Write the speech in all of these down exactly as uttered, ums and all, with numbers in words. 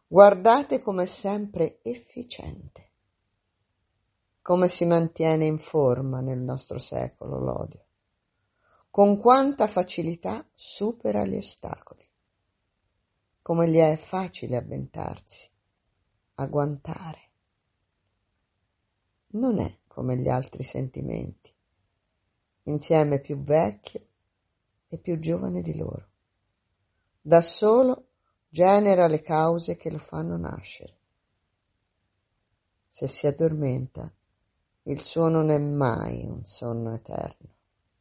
Guardate com'è sempre efficiente, come si mantiene in forma nel nostro secolo l'odio, con quanta facilità supera gli ostacoli, come gli è facile avventarsi, agguantare. Non è come gli altri sentimenti, insieme più vecchio e più giovane di loro. Da solo genera le cause che lo fanno nascere. Se si addormenta, il suo non è mai un sonno eterno.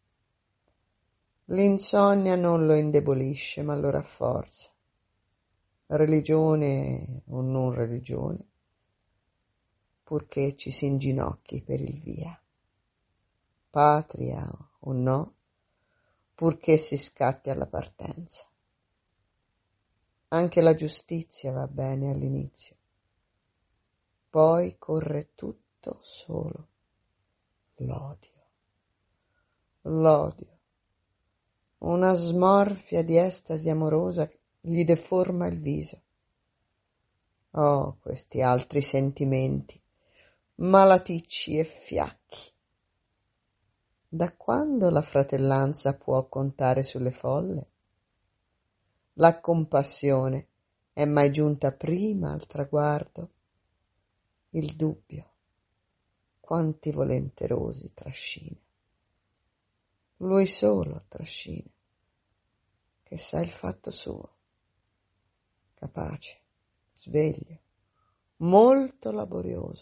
L'insonnia non lo indebolisce, ma lo rafforza. Religione o non religione, purché ci si inginocchi per il via. Patria o no, purché si scatti alla partenza. Anche la giustizia va bene all'inizio, poi corre tutto solo l'odio. L'odio, una smorfia di estasi amorosa gli deforma il viso. Oh, questi altri sentimenti, malaticci e fiacchi. Da quando la fratellanza può contare sulle folle? La compassione è mai giunta prima al traguardo? Il dubbio, quanti volenterosi trascina. Lui solo trascina, che sa il fatto suo, capace, sveglio, molto laborioso.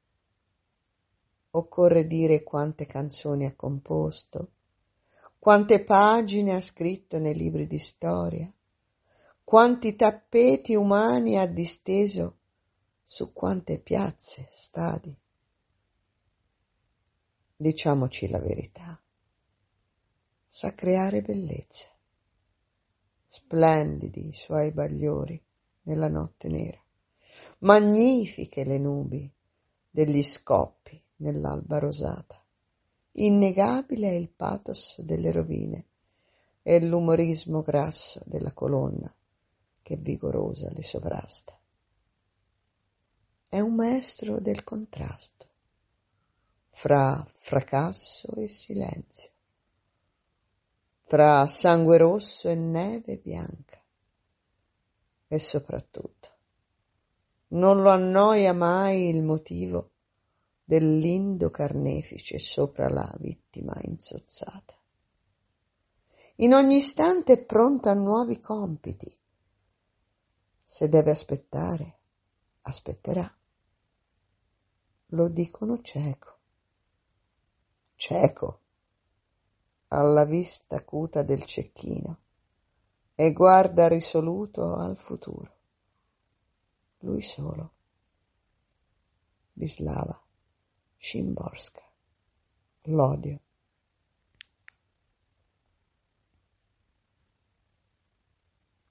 Occorre dire quante canzoni ha composto, quante pagine ha scritto nei libri di storia, quanti tappeti umani ha disteso su quante piazze, stadi. Diciamoci la verità, sa creare bellezza, splendidi i suoi bagliori nella notte nera, magnifiche le nubi degli scoppi nell'alba rosata, innegabile è il pathos delle rovine e l'umorismo grasso della colonna che vigorosa le sovrasta. È un maestro del contrasto fra fracasso e silenzio, tra sangue rosso e neve bianca, e soprattutto non lo annoia mai il motivo del lindo carnefice sopra la vittima insozzata. In ogni istante è pronto a nuovi compiti. Se deve aspettare, aspetterà. Lo dicono cieco. Cieco, alla vista acuta del cecchino, e guarda risoluto al futuro. Lui solo. Wisława Szymborska. L'odio